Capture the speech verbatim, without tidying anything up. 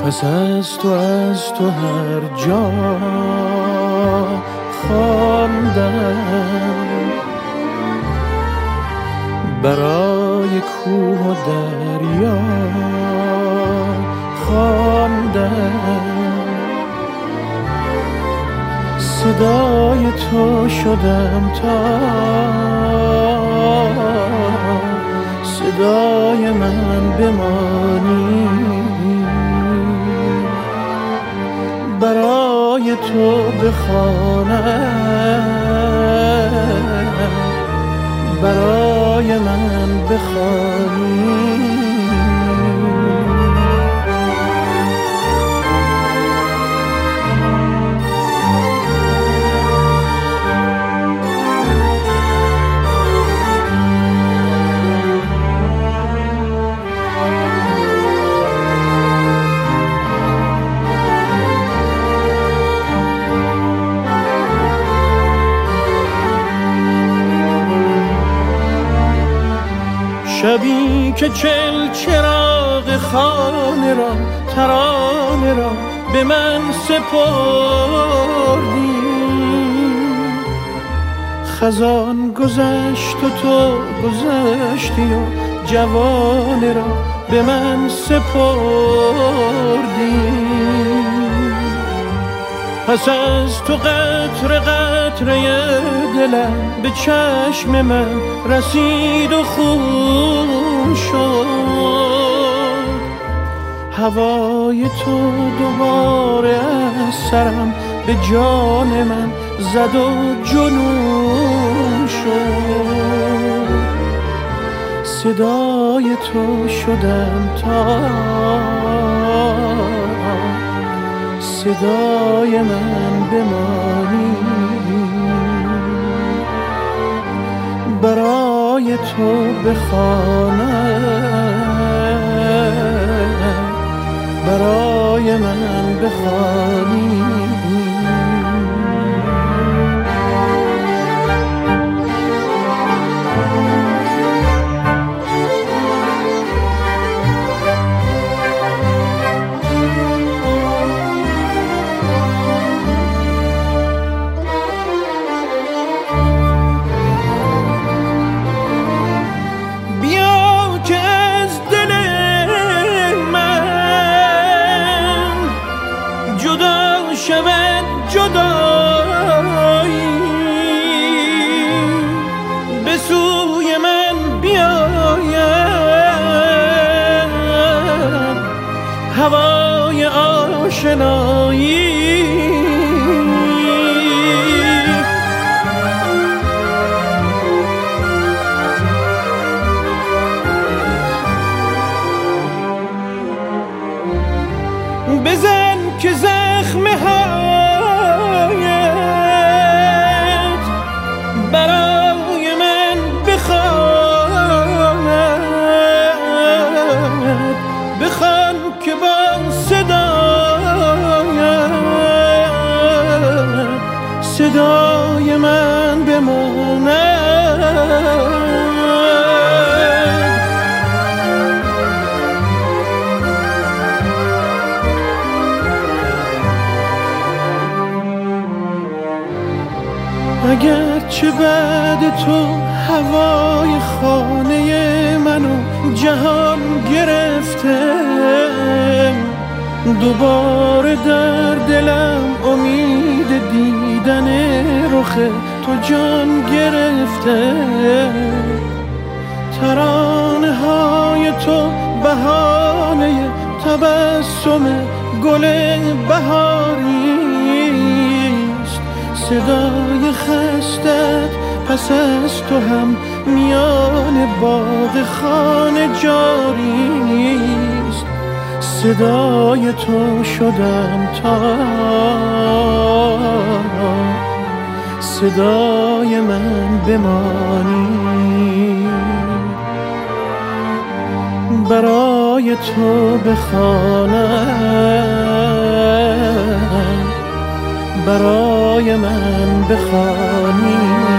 پس از تو از تو هر جا خواندم، برای کوه و دریا خواندم، صدای تو شدم تا صدای من بمانی، برای تو بخوانم، برای من بخوانی. شبی که چل چراغ خانه را ترانه را به من سپردی، خزان گذشت و تو گذشتی و جوانه را به من سپردی. پس از تو قطره قطره دلم به چشم من رسید و خون شد، هوای تو دوباره از سرم به جان من زد و جنون شد، صدای تو شدم تا صدای من بمانی، برای تو بخوانم، برای من بخوانی. شود جدایی به سوی من بیاید هوای آشنایی، بزن که زخم هایت برای من بخواند، بخوان که با صدایت صدای من بماند. اگرچه بعد تو هوای خانه منو جهان گرفته، دوباره در دلم امید دیدن رخ تو جان گرفته، ترانه های تو بهانه تبسم گل بهاری، صدای خستت پس از تو هم میان باغ خانه جاریست، صدای تو شدم تا صدای من بمانی، برای تو بخوانم، برای من بخوانی.